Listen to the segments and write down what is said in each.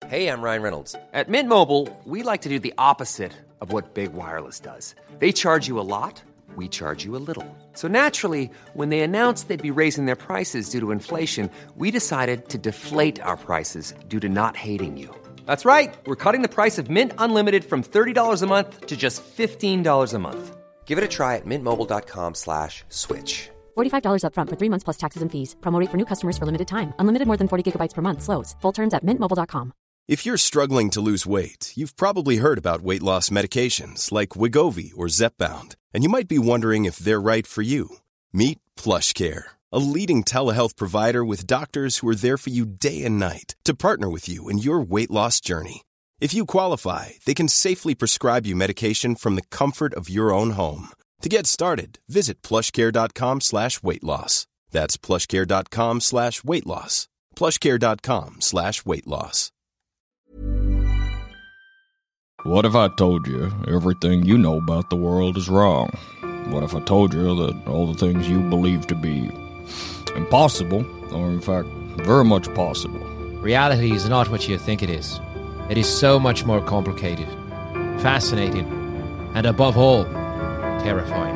Hey, I'm Ryan Reynolds. At Mint Mobile, we like to do the opposite of what Big Wireless does. They charge you a lot, we charge you a little. So naturally, when they announced they'd be raising their prices due to inflation, we decided to deflate our prices due to not hating you. That's right. We're cutting the price of Mint Unlimited from $30 a month to just $15 a month. Give it a try at mintmobile.com/switch. $45 up front for 3 months plus taxes and fees. Promo rate for new customers for limited time. Unlimited more than 40 gigabytes per month. Slows full terms at mintmobile.com. If you're struggling to lose weight, you've probably heard about weight loss medications like Wegovy or Zepbound, and you might be wondering if they're right for you. Meet PlushCare, a leading telehealth provider with doctors who are there for you day and night to partner with you in your weight loss journey. If you qualify, they can safely prescribe you medication from the comfort of your own home. To get started, visit plushcare.com/weight-loss. That's plushcare.com/weight-loss. plushcare.com/weight-loss. What if I told you everything you know about the world is wrong? What if I told you that all the things you believe to be impossible are in fact very much possible? Reality is not what you think it is. It is so much more complicated, fascinating, and above all, terrifying.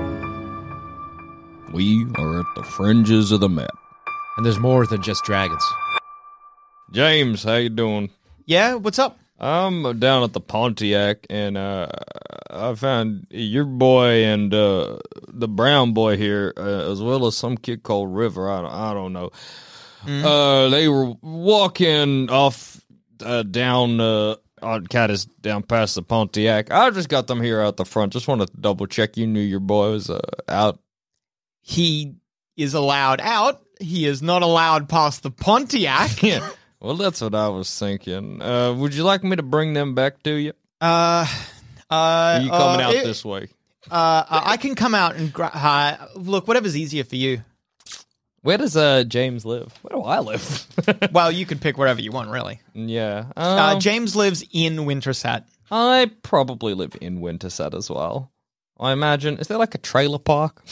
We are at the fringes of the map. And there's more than just dragons. James, how you doing? Yeah, what's up? I'm down at the Pontiac, and I found your boy and the brown boy here, as well as some kid called River. I don't know. They were walking off down Caddis down past the Pontiac. I just got them here out the front. Just wanted to double check you knew your boy was out. He is allowed out. He is not allowed past the Pontiac. Yeah. Well, that's what I was thinking. Would you like me to bring them back to you? Are you coming out this way? I can come out and look, whatever's easier for you. Where does James live? Where do I live? Well, you could pick wherever you want, really. Yeah. James lives in Winterset. I probably live in Winterset as well. I imagine. Is there like a trailer park?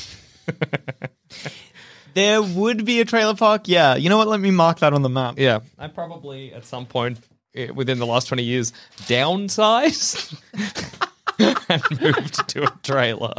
There would be a trailer park, yeah. You know what? Let me mark that on the map. Yeah. I probably, at some point within the last 20 years, downsized and moved to a trailer.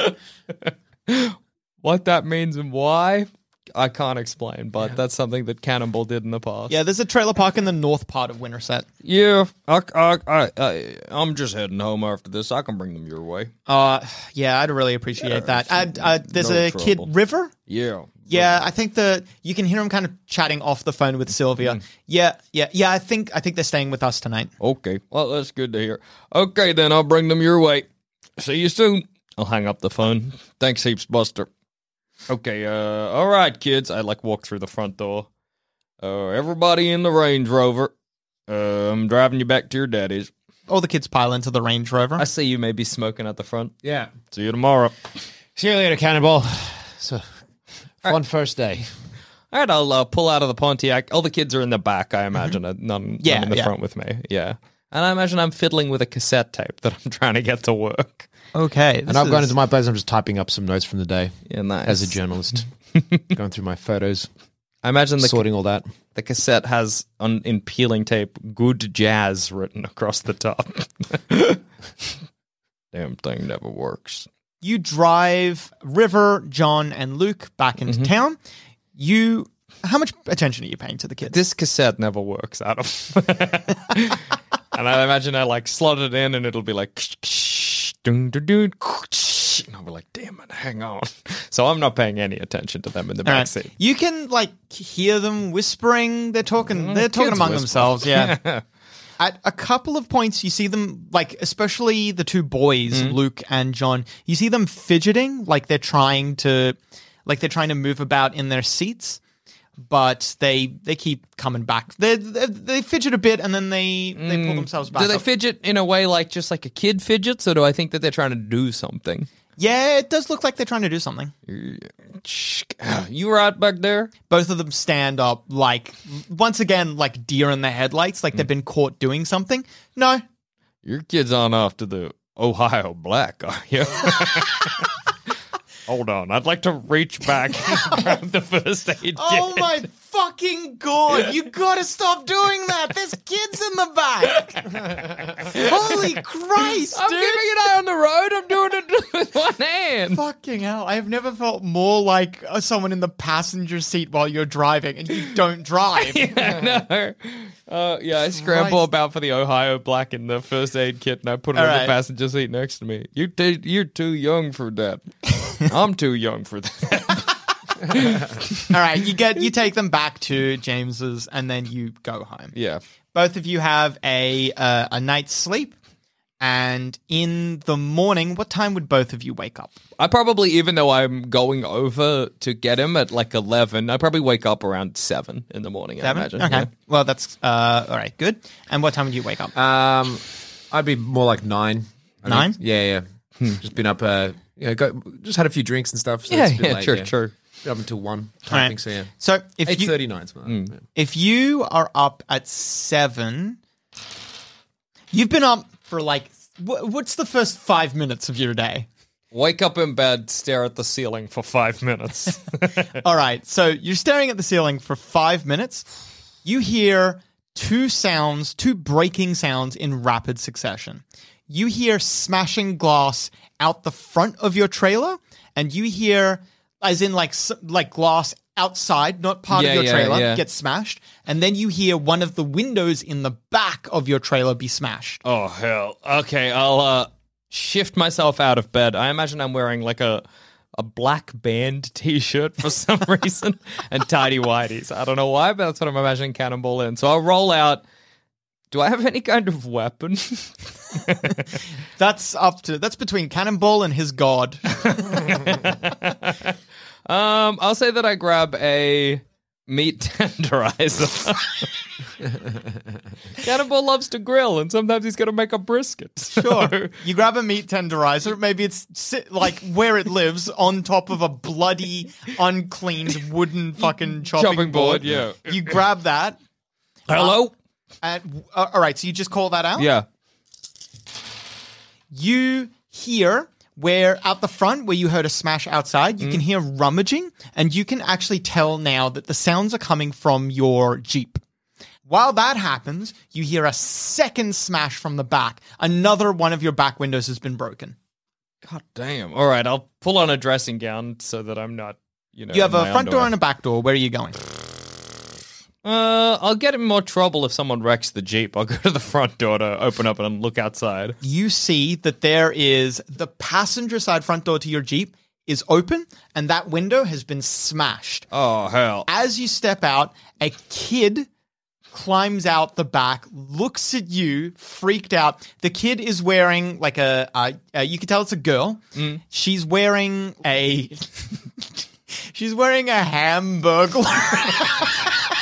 What that means and why, I can't explain, but that's something that Cannonball did in the past. Yeah, there's a trailer park in the north part of Winterset. Yeah, I'm just heading home after this. I can bring them your way. Yeah, I'd really appreciate that. There's no a trouble. kid, River? Yeah. Yeah, I think you can hear him kind of chatting off the phone with Sylvia. Yeah. I think they're staying with us tonight. Okay, well, that's good to hear. Okay, then I'll bring them your way. See you soon. I'll hang up the phone. Thanks heaps, Buster. Okay, all right, kids. I walk through the front door. Everybody in the Range Rover. I'm driving you back to your daddy's. All the kids pile into the Range Rover. I see you maybe smoking at the front. Yeah. See you tomorrow. See you later, Cannonball. So, fun first day. All right, I'll pull out of the Pontiac. All the kids are in the back, I imagine. None in the front with me. Yeah. And I imagine I'm fiddling with a cassette tape that I'm trying to get to work. Okay. And I've gone into my place. I'm just typing up some notes from the day. Yeah, nice. As a journalist. Going through my photos. I imagine sorting all that. The cassette has, in peeling tape, "Good Jazz" written across the top. Damn thing never works. You drive River, John, and Luke back into town. How much attention are you paying to the kids? This cassette never works out of. And I imagine I slot it in and it'll be like, and I'll be like, damn it, hang on. So I'm not paying any attention to them in the backseat. You can hear them whispering. They're talking among themselves. Yeah. At a couple of points, you see them, especially the two boys, Luke and John, you see them fidgeting, they're trying to move about in their seats, but they keep coming back. They fidget a bit, and then they pull themselves back. Do they up. fidget in a way just like a kid fidgets, or do I think that they're trying to do something? Yeah, it does look like they're trying to do something. You were out back there? Both of them stand up, once again, like deer in the headlights, like they've been caught doing something. No. Your kids aren't off to the Ohio Black, are you? Hold on. I'd like to reach back and grab the first aid kit. Oh my fucking God. You gotta stop doing that. There's kids in the back. Holy Christ, I'm dude. keeping an eye on the road. I'm doing it with one hand. Fucking hell. I have never felt more like someone in the passenger seat while you're driving and you don't drive. No. I scramble Christ. about for the Ohio Black in the first aid kit, and I put it All on right. the passenger seat next to me. You're too young for that. I'm too young for that. All right, you take them back to James's and then you go home. Yeah. Both of you have a night's sleep. And in the morning, what time would both of you wake up? I probably, even though I'm going over to get him at like 11, I probably wake up around 7 in the morning, 7? I imagine. Okay. Yeah. Well, that's all right, good. And what time would you wake up? I'd be more like 9. I 9? think. Yeah. Just been up, just had a few drinks and stuff. So Yeah, it's a bit yeah, late, true. Been up until 1 All right. type thing, so yeah. So if you 8:39. if you are up at 7, you've been up for like what's the first 5 minutes of your day? Wake up in bed, stare at the ceiling for 5 minutes. All right, so you're staring at the ceiling for 5 minutes. You hear two breaking sounds in rapid succession. You hear smashing glass out the front of your trailer, and you hear, as in like glass outside, not part of your trailer, get smashed. And then you hear one of the windows in the back of your trailer be smashed. Oh, hell. Okay, I'll shift myself out of bed. I imagine I'm wearing like a black band t-shirt for some reason and tidy whities. I don't know why, but that's what I'm imagining Cannonball in. So I'll roll out. Do I have any kind of weapon? That's between Cannonball and his god. I'll say that I grab a meat tenderizer. Cannonball loves to grill, and sometimes he's going to make a brisket. Sure. You grab a meat tenderizer. Maybe it's like where it lives on top of a bloody, uncleaned wooden fucking chopping board. Yeah. You grab that. Hello? All right, so you just call that out? Yeah. You hear where out the front where you heard a smash outside, you can hear rummaging, and you can actually tell now that the sounds are coming from your Jeep. While that happens, you hear a second smash from the back. Another one of your back windows has been broken. God damn. All right, I'll pull on a dressing gown so that I'm not, You have a front door and a back door. Where are you going? I'll get in more trouble if someone wrecks the Jeep. I'll go to the front door to open up and look outside. You see that there is the passenger side front door to your Jeep is open, and that window has been smashed. Oh, hell. As you step out, a kid climbs out the back, looks at you, freaked out. The kid is wearing like you can tell it's a girl. She's wearing a she's wearing a Hamburglar.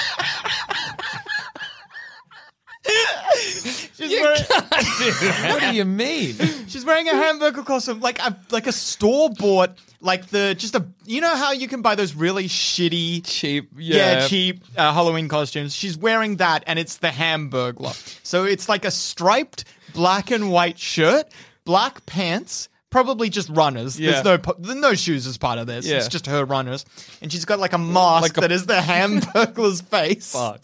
What do you mean? She's wearing a hamburger costume, like a store bought, like you know how you can buy those really shitty, Cheap, cheap Halloween costumes. She's wearing that, and it's the Hamburglar. So it's like a striped black and white shirt, black pants. Probably just runners. Yeah. There's no shoes as part of this. Yeah. It's just her runners, and she's got like a mask that is the Hamburglar's face. Fuck.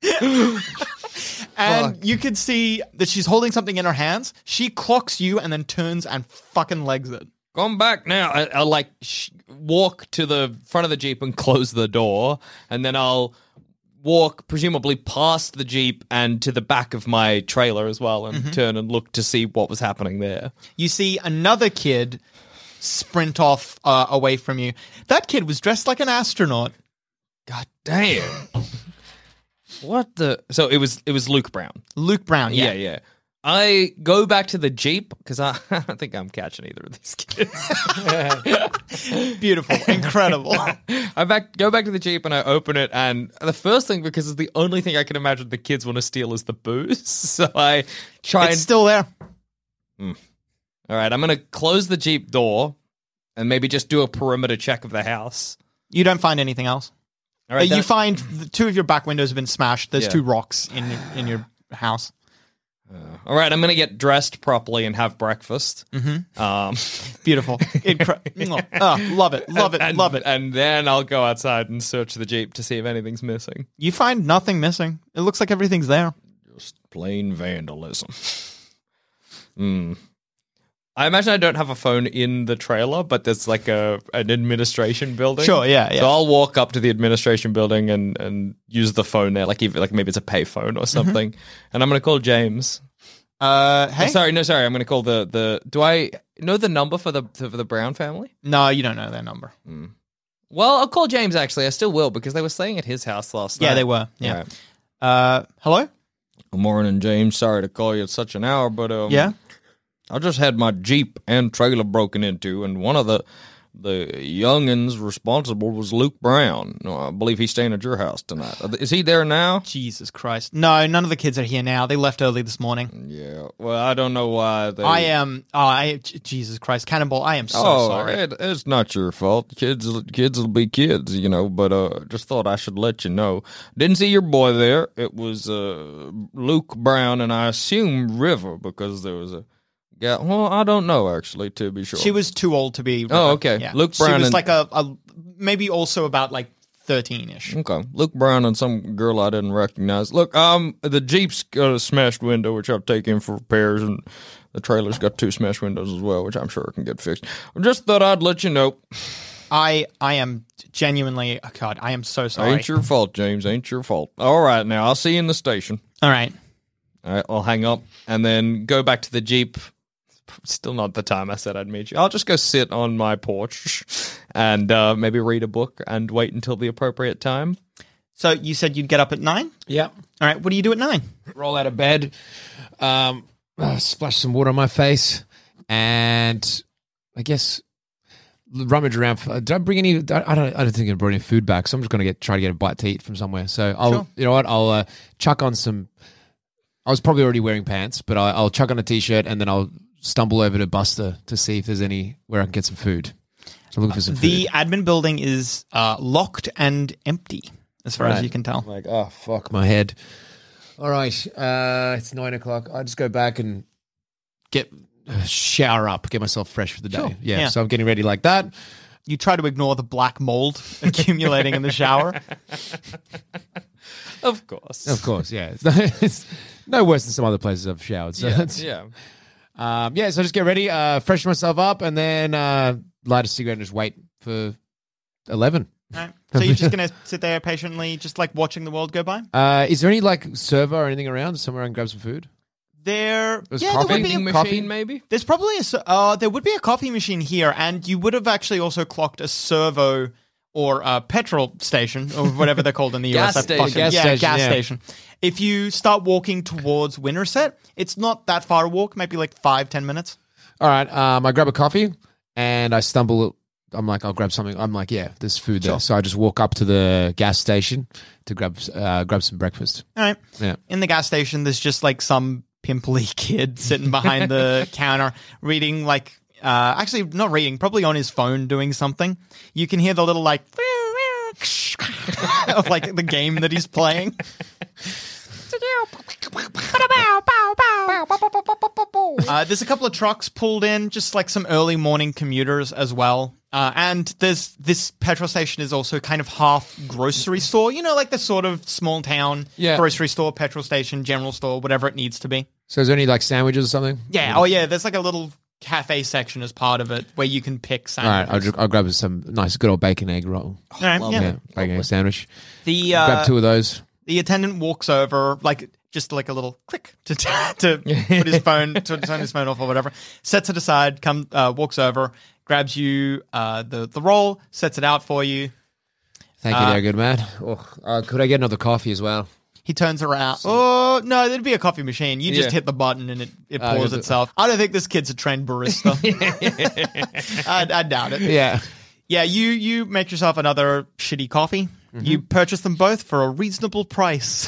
And you can see that she's holding something in her hands. She clocks you and then turns and fucking legs it. Come back now. I'll walk to the front of the Jeep and close the door, and then I'll walk presumably past the Jeep and to the back of my trailer as well and turn and look to see what was happening there. You see another kid sprint off away from you. That kid was dressed like an astronaut. God damn. What the? So it was Luke Brown. Luke Brown, yeah. Yeah. I go back to the Jeep because I don't think I'm catching either of these kids. Beautiful. Incredible. Go back to the Jeep and I open it, and the first thing, because it's the only thing I can imagine the kids want to steal, is the booze. So I try It's still there. All right, I'm going to close the Jeep door and maybe just do a perimeter check of the house. You don't find anything else. All right, You find two of your back windows have been smashed. There's Yeah. 2 rocks in your house. All right, I'm going to get dressed properly and have breakfast. Beautiful. Love it. Love it. And then I'll go outside and search the Jeep to see if anything's missing. You find nothing missing. It looks like everything's there. Just plain vandalism. I imagine I don't have a phone in the trailer, but there's like an administration building. Sure, yeah. So I'll walk up to the administration building and use the phone there, like maybe it's a pay phone or something. And I'm going to call James. Hey? Sorry. I'm going to call the. Do I know the number for the Brown family? No, you don't know their number. Well, I'll call James. Actually, I still will because they were staying at his house last night. Yeah, they were. Yeah. Right. Hello? Good morning, James. Sorry to call you at such an hour, but Yeah. I just had my Jeep and trailer broken into, and one of the youngins responsible was Luke Brown. I believe he's staying at your house tonight. Is he there now? Jesus Christ. No, none of the kids are here now. They left early this morning. Yeah. Well, I don't know why they... I am... Jesus Christ. Cannonball, I am so sorry. It's not your fault. Kids will be kids, but just thought I should let you know. Didn't see your boy there. It was Luke Brown, and I assume River, because there was a... Yeah, well, I don't know, actually, to be sure. She was too old to be... Oh, okay. Yeah. Luke Brown... She was like a maybe also about like 13-ish. Okay. Luke Brown and some girl I didn't recognize. Look, the Jeep's got a smashed window, which I've taken for repairs, and the trailer's got 2 smashed windows as well, which I'm sure can get fixed. I just thought I'd let you know. I am genuinely... Oh God, I am so sorry. Ain't your fault, James. Ain't your fault. All right, now, I'll see you in the station. All right. All right, I'll hang up and then go back to the Jeep. Still not the time I said I'd meet you. I'll just go sit on my porch and maybe read a book and wait until the appropriate time. So you said you'd get up at 9? Yeah. All right. What do you do at 9? Roll out of bed, splash some water on my face, and I guess rummage around. Did I bring any? I don't think I brought any food back, so I'm just going to try to get a bite to eat from somewhere. So you know what? I'll chuck on some. I was probably already wearing pants, but I'll chuck on a t-shirt and then I'll stumble over to Buster to see if there's anywhere I can get some food. So I'm looking for some food. The admin building is locked and empty, as far as you can tell. Like, oh, fuck my head. All right, it's 9 o'clock. I just go back and shower up, get myself fresh for the day. Sure. Yeah, so I'm getting ready like that. You try to ignore the black mold accumulating in the shower. Of course, yeah. It's no worse than some other places I've showered. So yeah. so I just get ready, freshen myself up, and then light a cigarette and just wait for 11. Right. So you're just going to sit there patiently, just like watching the world go by? Is there any like server or anything around somewhere I can grab some food? There would be vending machine, maybe? There's probably there would be a coffee machine here, and you would have actually also clocked a servo or a petrol station, or whatever they're called in the US. Gas station. If you start walking towards Winterset, it's not that far a walk, maybe like 5-10 minutes. All right, I grab a coffee, and I stumble. I'm like, I'll grab something. I'm like, yeah, there's food there. So I just walk up to the gas station to grab some breakfast. All right. Yeah. In the gas station, there's just like some pimply kid sitting behind the counter reading like actually not reading, probably on his phone doing something. You can hear the little like of like the game that he's playing. There's a couple of trucks pulled in, just like some early morning commuters as well. And this petrol station is also kind of half grocery store, like the sort of small town grocery store, petrol station, general store, whatever it needs to be. So is there any like sandwiches or something? Yeah. Oh yeah. There's like a little cafe section as part of it where you can pick sandwiches. All right. I'll grab some nice good old bacon egg roll. All right. Yeah. Bacon egg sandwich. Grab 2 of those. The attendant walks over, like just like a little click to put his phone to turn his phone off or whatever. Sets it aside. Walks over, grabs you the roll, sets it out for you. Thank you, there, good man. Could I get another coffee as well? He turns around. Oh no, there'd be a coffee machine. You just hit the button and it pours itself. I don't think this kid's a trained barista. I doubt it. Yeah. Yeah, you make yourself another shitty coffee. Mm-hmm. You purchase them both for a reasonable price.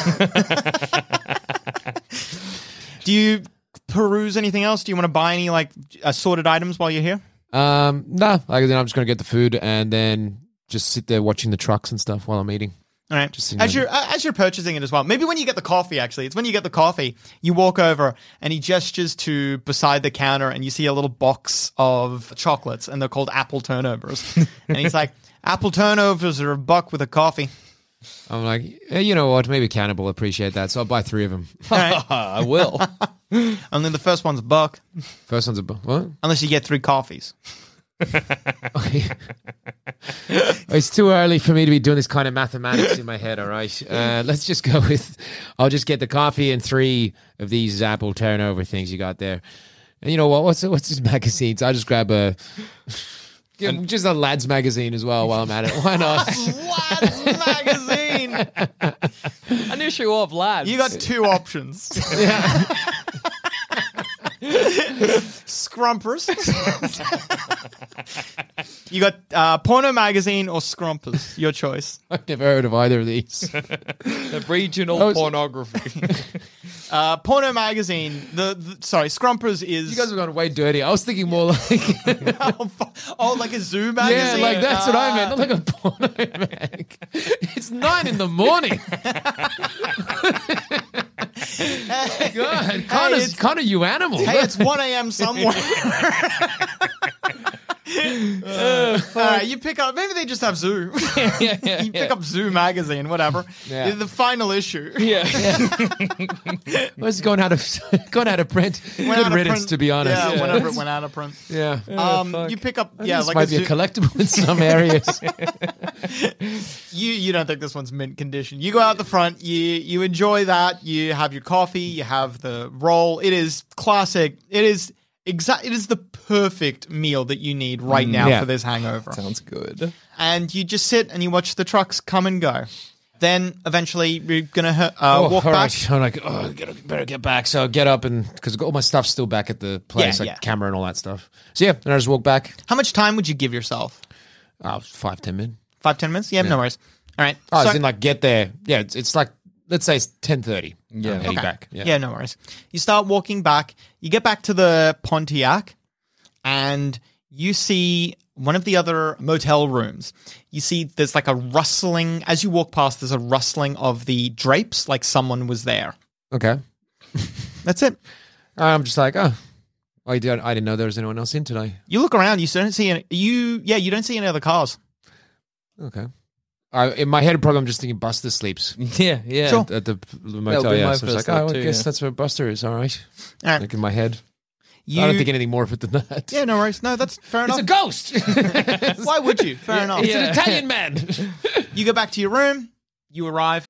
Do you peruse anything else? Do you want to buy any like assorted items while you're here? No. Then I'm just going to get the food and then just sit there watching the trucks and stuff while I'm eating. All right. Just As you're purchasing it as well. Maybe when you get the coffee, actually. It's when you get the coffee, you walk over and he gestures to beside the counter and you see a little box of chocolates and they're called apple turnovers. And he's like, apple turnovers are $1 with a coffee. I'm like, you know what? Maybe Cannibal will appreciate that, so I'll buy 3 of them. All right. I will. Only the first one's $1. First one's what? Unless you get 3 coffees. It's too early for me to be doing this kind of mathematics in my head, all right? Let's just go with, I'll just get the coffee and 3 of these apple turnover things you got there. And you know what? What's this magazines? I'll just grab just a Lads magazine as well while I'm at it. Why not? Lads magazine! An issue of Lads. You got 2 options. Scrumpers. You got Porno Magazine or Scrumpers. Your choice. I've never heard of either of these. The regional pornography. Porno Magazine. Sorry, Scrumpers is. You guys have gone way dirty. I was thinking more like oh, like a zoo magazine. yeah, like that's what I meant. Not like a porno mag. It's 9 in the morning. God, Connor, you animal. Hey, it's 1 a.m. somewhere. All right, you pick up. Maybe they just have Zoo. You pick up Zoo magazine, whatever. Yeah. The final issue. Yeah. It's going out of print. Good Went out of riddance, print. to be honest. Yeah, whenever it went out of print. Yeah. You pick up. This Like might be a collectible in some areas. You don't think this one's mint condition. You go out the front. You enjoy that. You have your coffee. You have the roll. It is classic. It is the perfect meal that you need right now for this hangover. Sounds good. And you just sit and you watch the trucks come and go. Then eventually you're gonna walk back. Right. I'm like, better get back. So I get up and because all my stuff's still back at the place, Yeah, like yeah. camera and all that stuff. So yeah, then I just walk back. How much time would you give yourself? 5-10 minutes. 5-10 minutes? Yeah, no worries. All right. Oh, So- as in like get there. Yeah, it's like let's say it's 10:30. Yeah. I'm heading Okay. back. Yeah, no worries. You start walking back. You get back to the Pontiac, and you see one of the other motel rooms. You see there's like a rustling. As you walk past, there's a rustling of the drapes, like someone was there. Okay. That's it. I'm just like, I didn't know there was anyone else in today. You look around. You don't see any. You don't see any other cars. Okay. In my head, probably I'm just thinking Buster sleeps Yeah. Sure. at the That motel. would be Yeah, my so it's first like, thought I too, guess yeah. that's where Buster is. All right. All right. Like in my head. You, I don't think anything more of it than that. Yeah, no worries. No, that's fair It's enough. a ghost. Why would you? Fair enough. It's an Italian man. You go back to your room. You arrive.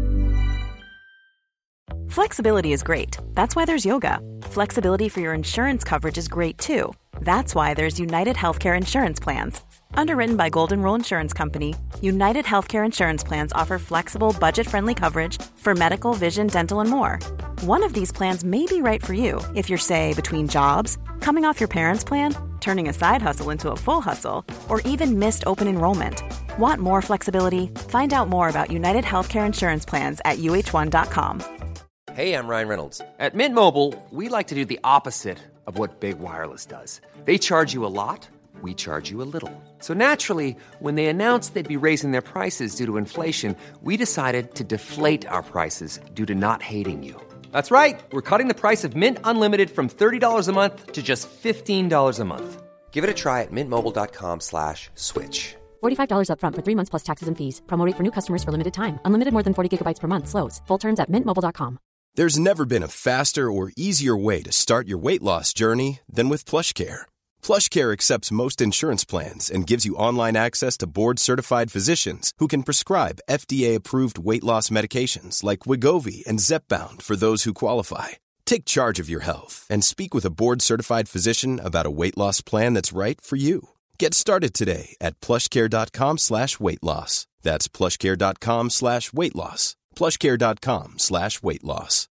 Flexibility is great. That's why there's yoga. Flexibility for your insurance coverage is great too. That's why there's United Healthcare Insurance Plans. Underwritten by Golden Rule Insurance Company, United Healthcare Insurance Plans offer flexible, budget-friendly coverage for medical, vision, dental, and more. One of these plans may be right for you if you're, say, between jobs, coming off your parents' plan, turning a side hustle into a full hustle, or even missed open enrollment. Want more flexibility? Find out more about United Healthcare Insurance Plans at uh1.com. Hey, I'm Ryan Reynolds. At Mint Mobile, we like to do the opposite of what Big Wireless does. They charge you a lot, we charge you a little. So naturally, when they announced they'd be raising their prices due to inflation, we decided to deflate our prices due to not hating you. That's right. We're cutting the price of Mint Unlimited from $30 a month to just $15 a month. Give it a try at mintmobile.com/switch. $45 upfront for 3 months plus taxes and fees. Promo rate for new customers for limited time. Unlimited more than 40 gigabytes per month. Slows full terms at mintmobile.com. There's never been a faster or easier way to start your weight loss journey than with PlushCare. PlushCare accepts most insurance plans and gives you online access to board-certified physicians who can prescribe FDA-approved weight loss medications like Wegovy and Zepbound for those who qualify. Take charge of your health and speak with a board-certified physician about a weight loss plan that's right for you. Get started today at plushcare.com/weight loss. That's plushcare.com/weight loss. plushcare.com/weight loss.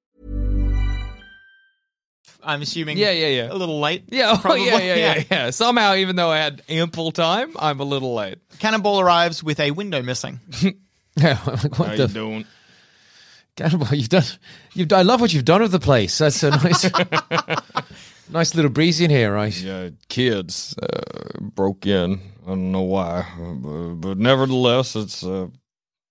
I'm assuming. Yeah. A little late. Yeah, probably. yeah. Somehow, even though I had ample time, I'm a little late. Cannonball arrives with a window missing. Yeah, like, How what you the doing? Cannibal, I love what you've done with the place. That's a nice, nice little breeze in here, right? Yeah, kids broke in. I don't know why, but nevertheless, it's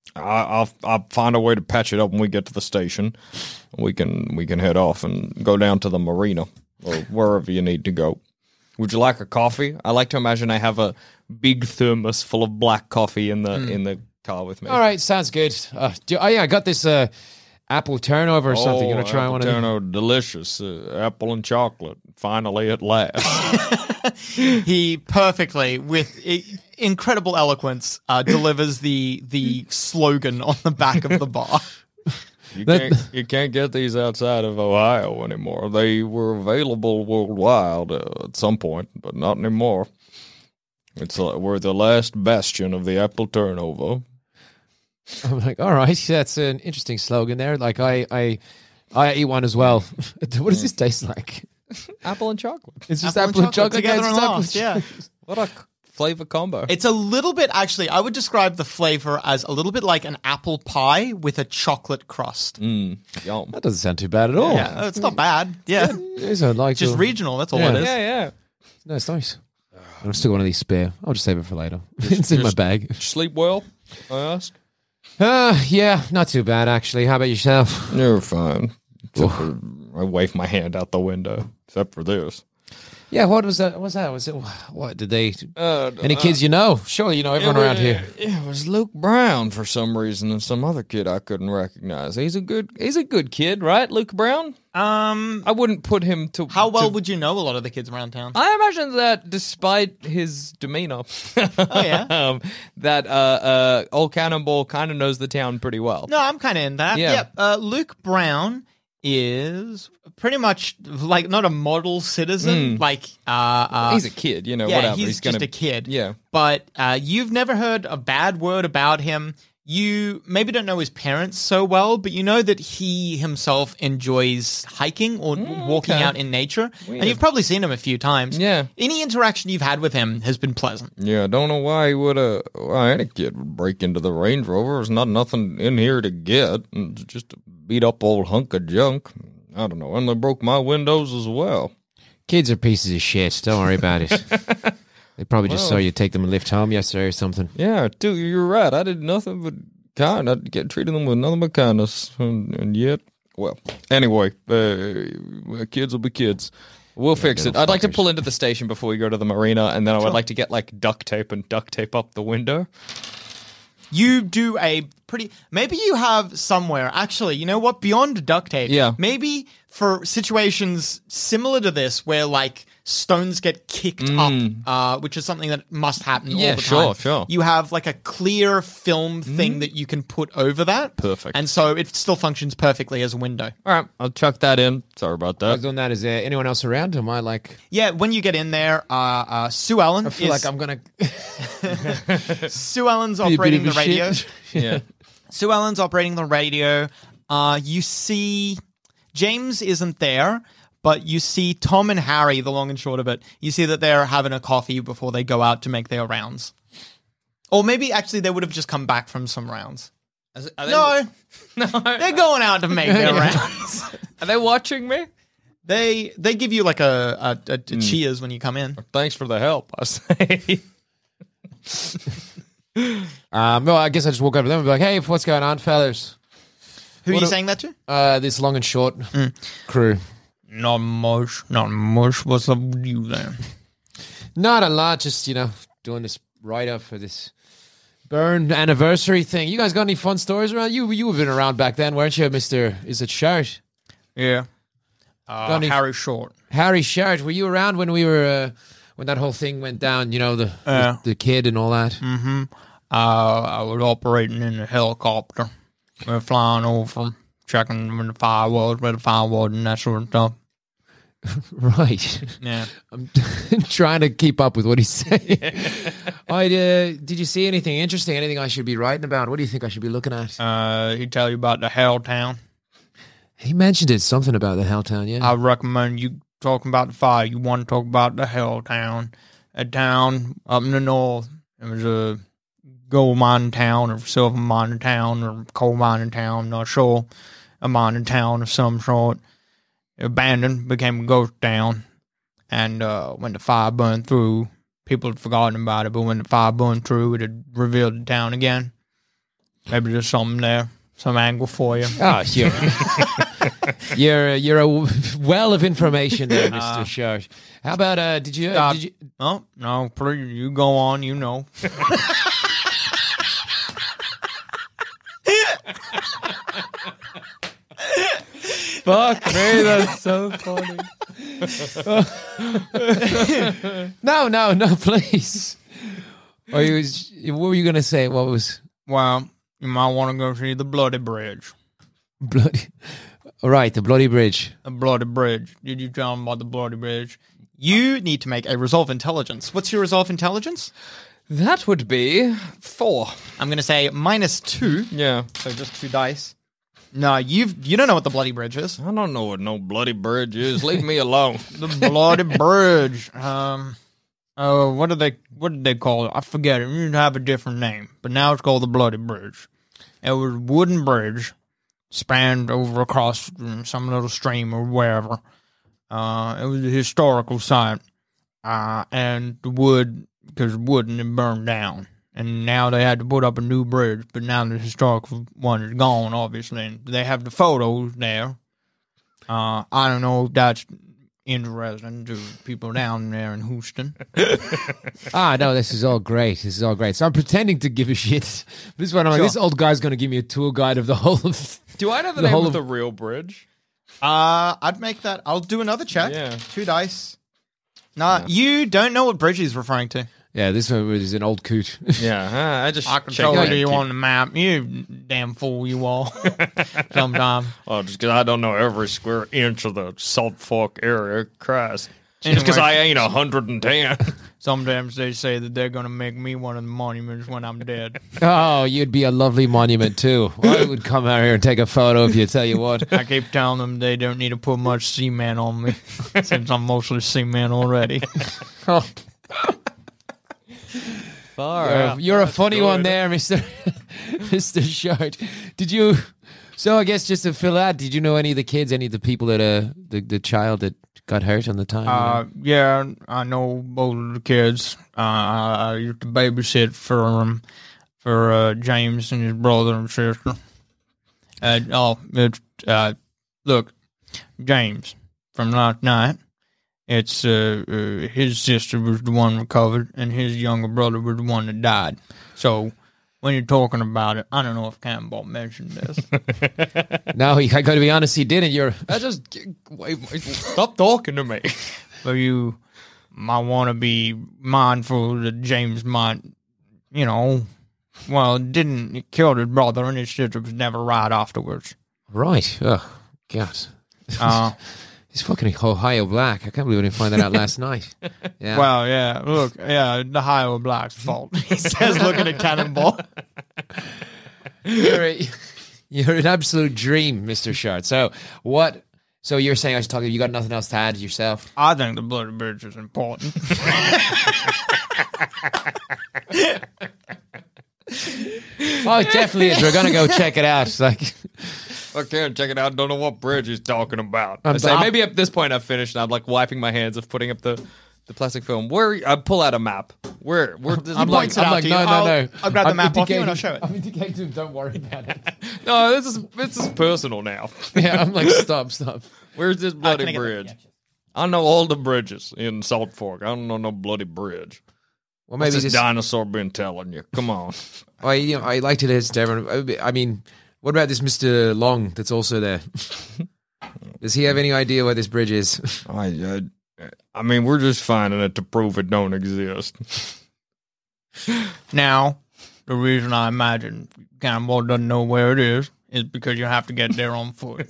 I'll find a way to patch it up when we get to the station. We can head off and go down to the marina or wherever you need to go. Would you like a coffee? I like to imagine I have a big thermos full of black coffee in the car with me. All right, sounds good. I got this apple turnover or something. You want to try one of them? Turnover, delicious. Apple and chocolate. Finally, at last. He perfectly, with incredible eloquence, delivers the slogan on the back of the bar. You can't get these outside of Ohio anymore. They were available worldwide at some point, but not anymore. It's we're the last bastion of the apple turnover. I'm like, all right, that's an interesting slogan there. Like, I eat one as well. What does this taste like? Apple and chocolate. It's just apple and chocolate together against and apple. lost. Yeah. What a flavor combo. It's a little bit, actually, I would describe the flavor as a little bit like an apple pie with a chocolate crust. Yum. That doesn't sound too bad at all. Yeah, it's not bad. Yeah. It's like Just regional, that's all Yeah. it is. Yeah. No, it's nice. I've still got one of these spare. I'll just save it for later. It's in my bag. Sleep well, I ask? Yeah, not too bad actually. How about yourself? You're fine. Except for, I wave my hand out the window. Except for this. Yeah, what was that? Was it? What did they? Any kids you know? Surely you know everyone around here. It was Luke Brown for some reason, and some other kid I couldn't recognize. He's a good kid, right? Luke Brown. I wouldn't put him to. How well would you know a lot of the kids around town? I imagine that despite his demeanor, that old Cannonball kind of knows the town pretty well. No, I'm kind of in that. Yeah. Yep. Luke Brown is pretty much like not a model citizen. Like, he's a kid, yeah, whatever. he's just a kid. Yeah. But you've never heard a bad word about him. You maybe don't know his parents so well, but you know that he himself enjoys hiking or walking out in nature. Weird. And you've probably seen him a few times. Yeah. Any interaction you've had with him has been pleasant. Yeah, I don't know why why any kid would break into the Range Rover. There's not nothing in here to get. It's just a beat up old hunk of junk. I don't know. And they broke my windows as well. Kids are pieces of shit. Don't worry about it. They probably just saw you take them and lift home yesterday or something. Yeah, dude, you're right. I did nothing but kind. I treated them with nothing but kindness. And yet, well, anyway, kids will be kids. We'll fix it. I'd like to pull into the station before we go to the marina, and then I would like to get like duct tape and duct tape up the window. You do maybe you have somewhere, actually, you know what, beyond duct tape, Yeah. maybe for situations similar to this where like stones get kicked up, which is something that must happen all the time. Sure. You have like a clear film thing that you can put over that. Perfect. And so it still functions perfectly as a window. All right, I'll chuck that in. Sorry about I was that. doing that. Is there anyone else around? Am I like? Yeah, when you get in there, Sue Ellen I feel like I'm gonna. Sue Ellen's Be a bit operating of the a radio. shit. Yeah. Sue Ellen's operating the radio. You see James isn't there, but you see Tom and Harry, the long and short of it. You see that they're having a coffee before they go out to make their rounds. Or maybe actually they would have just come back from some rounds. No, they're going out to make their rounds. Are they watching me? They give you like a cheers when you come in. Thanks for the help, I say. Well, I guess I just walk over to them and be like, "Hey, what's going on, fellas?" Who are What you a- saying that to? This long and short crew. Not much. What's up with you there? Not a lot. Just doing this write up for this burn anniversary thing. You guys got any fun stories around? You have been around back then, weren't you, Mister? Is it Shart? Yeah. any- Harry Short. Harry Shart? Were you around when we were when that whole thing went down? You know the kid and all that. I was operating in a helicopter. We were flying over, checking where the fire was, and that sort of stuff. Right. Yeah. I'm trying to keep up with what he's saying. Did you see anything interesting? Anything I should be writing about? What do you think I should be looking at? He tell you about the Hell Town. He mentioned it, something about the Helltown, yeah. I recommend you talking about the fire. You want to talk about the Hell Town. A town up in the north. It was a gold mining town or silver mining town or coal mining town, not sure. A mining town of some sort. Abandoned, became a ghost town. And when the fire burned through, people had forgotten about it, but when the fire burned through, it had revealed the town again. Maybe there's something there, some angle for you. Oh, you're a well of information there, Mr. Short. How about did you? Oh no, please, you go on. You know. Fuck me, that's so funny. No, please. What were you gonna say? What was Well, you might want to go see the Bloody Bridge. bloody? All right, the bloody bridge. The Bloody Bridge. Did you tell them about the Bloody Bridge? You need to make a resolve intelligence. What's your resolve intelligence? That would be 4. I'm going to say -2. Yeah. So just 2 dice. No, you don't know what the Bloody Bridge is. I don't know what no bloody bridge is. Leave me alone. The Bloody Bridge. What did they call it? I forget it. It used to have a different name, but now it's called the Bloody Bridge. It was a wooden bridge spanned over across some little stream or wherever. It was a historical site, and the wood, because wood had burned down, and now they had to put up a new bridge. But now the historical one is gone, obviously, and they have the photos there. I don't know if that's interesting to people down there in Houston. No, this is all great. So I'm pretending to give a shit. This is what I'm like. Sure. This old guy's going to give me a tour guide of the whole of. Do I know the The name whole of of- the real bridge? I'd make that. I'll do another check. Yeah. 2 dice. Nah, you don't know what bridge he's referring to. Yeah, this one is an old coot. Yeah, I just I can checked tell that. you on the map. You damn fool you all. Sometime. Oh, just because I don't know every square inch of the Salt Fork area. Christ. Just Anyway. because I ain't 110. Sometimes they say that they're going to make me one of the monuments when I'm dead. Oh, you'd be a lovely monument too. I would come out here and take a photo of you. Tell you what. I keep telling them they don't need to put much cement on me since I'm mostly cement already. You're a funny one there, Mr. Mr. Short. Did you? So I guess just to fill out, did you know any of the kids, any of the people that the child that got hurt on the time? Yeah, I know both of the kids. I used to babysit for James and his brother and sister. Look, James from last night. It's his sister was the one recovered, and his younger brother was the one that died. So when you're talking about it, I don't know if Campbell mentioned this. No, I got to be honest, he didn't. Wait, stop talking to me. But you might want to be mindful that James might, he killed his brother, and his sister was never right afterwards. Right. Oh, God. He's fucking Ohio Black. I can't believe I didn't find that out last night. Yeah. Well, yeah, look, the Ohio Black's fault. He says, looking at Cannonball. You're an absolute dream, Mr. Short. So what? So you're saying I should talk to you? You got nothing else to add yourself? I think the Bloody Bridge is important. Oh, it definitely is. We're gonna go check it out. It's like, I can't check it out. Don't know what bridge he's talking about. I'm I say, sorry. maybe at this point I've finished and I'm like wiping my hands of putting up the plastic film. Where I pull out a map. Where this I'm like, pointing it out to you. no. I'll grab the map off you and I'll show it. I'm indicating to him, don't worry about it. no, this is personal now. Yeah, I'm like, stop. Where's this can bloody I get bridge? that? Yeah, I know all the bridges in Salt Fork. I don't know no bloody bridge. Well, What's maybe this just. dinosaur been telling you? Come on. I liked it as Devon. I mean, what about this Mr. Long that's also there? Does he have any idea where this bridge is? I mean, we're just finding it to prove it don't exist. Now, the reason I imagine Cannonball doesn't know where it is because you have to get there on foot.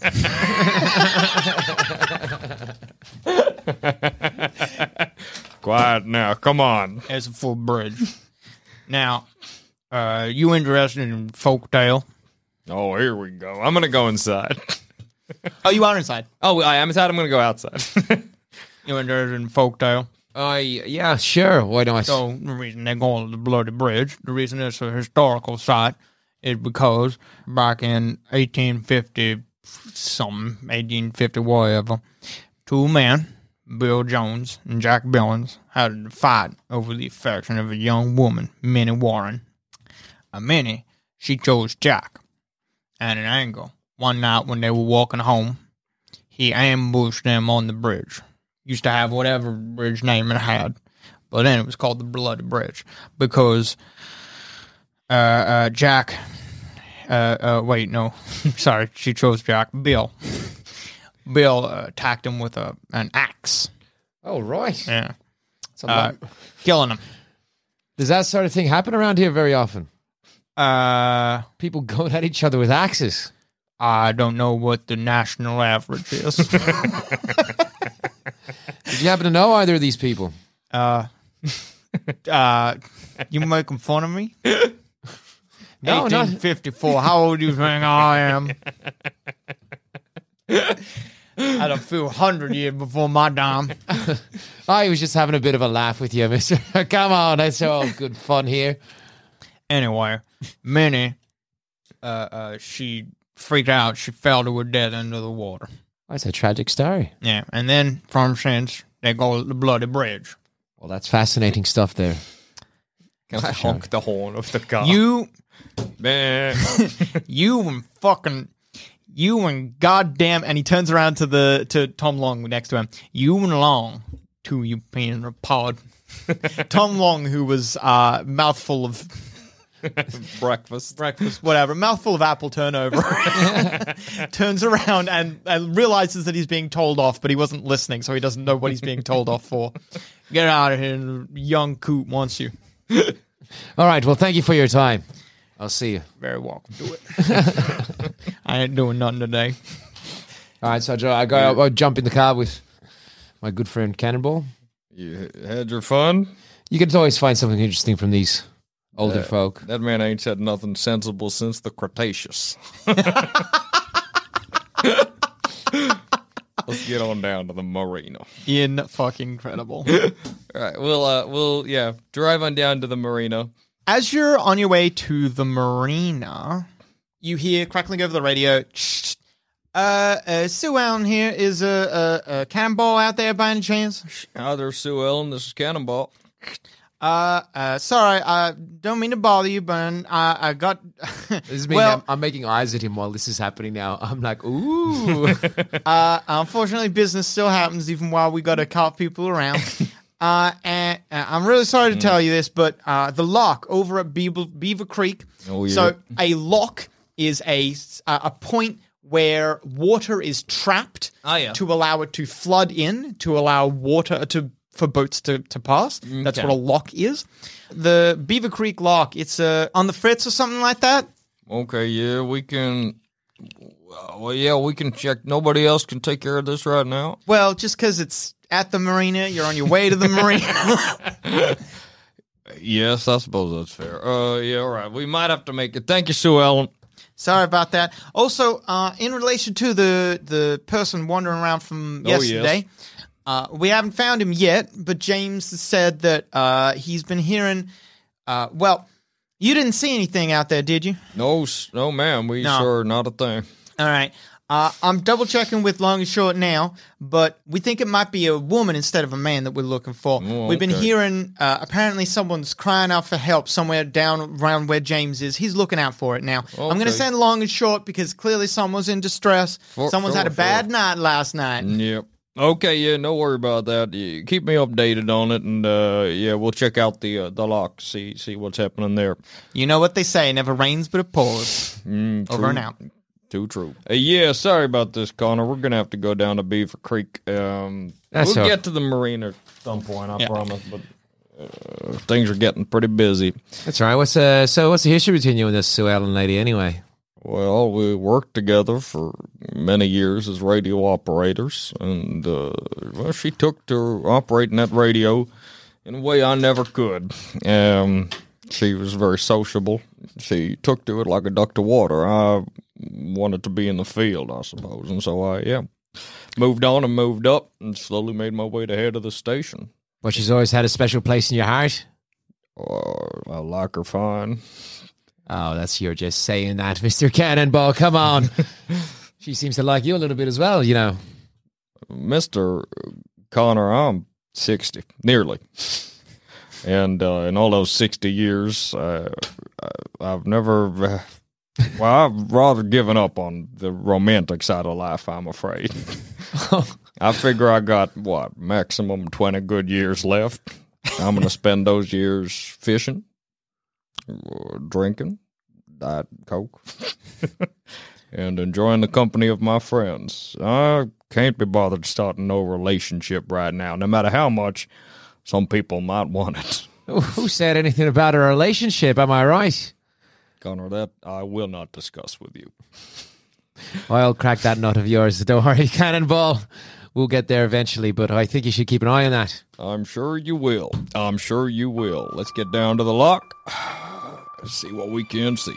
Quiet now. Come on. It's a full bridge. Now, you interested in folktale? Oh, here we go. I'm going to go inside. Oh, you are inside. Oh, I am inside. I'm going to go outside. You interested in folktale? Yeah, sure. Why not? So the reason they call it the Bloody Bridge, the reason it's a historical site, is because back in 1850 whatever, two men, Bill Jones and Jack Billings, had a fight over the affection of a young woman, Minnie Warren. Minnie she chose Jack. At an angle, one night when they were walking home, he ambushed them on the bridge. Used to have whatever bridge name it had, but then it was called the Bloody Bridge because Jack. Wait, no, sorry, she chose Jack. Bill attacked him with an axe. Oh, right. Yeah, So killing him. does that sort of thing happen around here very often? People People going at each other with axes. I don't know what the national average is. Did you happen to know either of these people? You making fun of me? No, not- 1854. How old do you think I am? I done feel 100 years before my time. I was just having a bit of a laugh with you, mister. Come on, that's all good fun here. Anyway, Minnie, she freaked out. She fell to her death into the water. That's a tragic story. Yeah, and then from since they go to the Bloody Bridge. Well, that's fascinating stuff there. Can I honk the horn of the car? You Man. you and goddamn, and he turns around to Tom Long next to him. You and Long, two you being a pod. Tom Long, who was mouthful of breakfast, whatever, mouthful of apple turnover, turns around and realizes that he's being told off, but he wasn't listening, so he doesn't know what he's being told off for. Get out of here, the young coot wants you. All right, well, thank you for your time. I'll see you. Very welcome to it. I ain't doing nothing today. All right, so I jump in the car with my good friend Cannonball. You had your fun? You can always find something interesting from these older folk. That man ain't said nothing sensible since the Cretaceous. Let's get on down to the marina. Fucking incredible. All right, we'll drive on down to the marina. As you're on your way to the marina, you hear crackling over the radio. Sue Ellen here. Is a Cannonball out there by any chance? Hi there, Sue Ellen. This is Cannonball. Sorry, I don't mean to bother you, but I got. This is me. I'm making eyes at him while this is happening now. I'm like, ooh. Unfortunately, business still happens even while we got to cop people around. And I'm really sorry to tell you this, but the lock over at Beaver Creek. Oh, yeah. So a lock is a point where water is trapped to allow it to flood in, to allow water for boats to pass. That's what a lock is. The Beaver Creek lock, it's on the fritz or something like that. Okay, yeah, we can. We can check. Nobody else can take care of this right now. Well, just because it's at the marina, you're on your way to the marina. Yes, I suppose that's fair. Yeah, all right. We might have to make it. Thank you, Sue Ellen. Sorry about that. Also, in relation to the person wandering around from yesterday, we haven't found him yet, but James has said that he's been hearing, you didn't see anything out there, did you? No, ma'am. We sure not a thing. All right. I'm double-checking with Long and Short now, but we think it might be a woman instead of a man that we're looking for. Oh, We've been hearing, apparently someone's crying out for help somewhere down around where James is. He's looking out for it now. Okay. I'm going to send Long and Short because clearly someone's in distress. Someone's had a bad night last night. Yep. Okay, yeah, no worry about that. You keep me updated on it, and we'll check out the lock, see what's happening there. You know what they say, never rains but it pours. Over and out. Too true. Sorry about this, Connor. We're going to have to go down to Beaver Creek. We'll get to the marina at some point, I promise, but things are getting pretty busy. That's all right. What's the history between you and this Sue Ellen lady anyway? Well, we worked together for many years as radio operators, and she took to operating that radio in a way I never could. She was very sociable. She took to it like a duck to water. I wanted to be in the field, I suppose, and so I moved on and moved up and slowly made my way to head of the station. But she's always had a special place in your heart? I like her fine. Oh, you're just saying that, Mr. Cannonball. Come on. She seems to like you a little bit as well, you know. Mr. Connor, I'm 60, nearly. And in all those 60 years, I've never... I've rather given up on the romantic side of life, I'm afraid. I figure I got, maximum 20 good years left. I'm going to spend those years fishing, drinking, Diet Coke, and enjoying the company of my friends. I can't be bothered starting no relationship right now, no matter how much some people might want it. Who said anything about a relationship? Am I right? Connor, that I will not discuss with you. I'll crack that nut of yours. Don't worry, Cannonball. We'll get there eventually, but I think you should keep an eye on that. I'm sure you will. I'm sure you will. Let's get down to the lock. Let's see what we can see.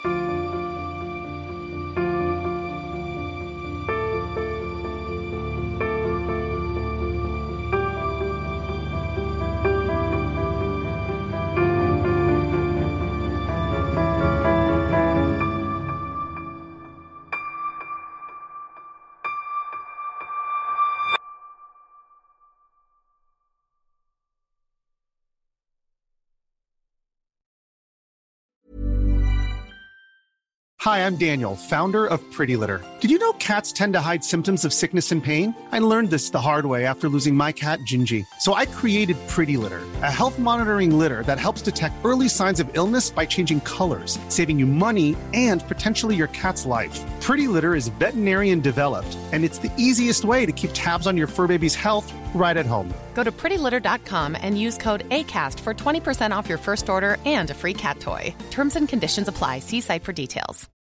Hi, I'm Daniel, founder of Pretty Litter. Did you know cats tend to hide symptoms of sickness and pain? I learned this the hard way after losing my cat, Gingy. So I created Pretty Litter, a health monitoring litter that helps detect early signs of illness by changing colors, saving you money and potentially your cat's life. Pretty Litter is veterinarian developed, and it's the easiest way to keep tabs on your fur baby's health right at home. Go to prettylitter.com and use code ACAST for 20% off your first order and a free cat toy. Terms and conditions apply. See site for details.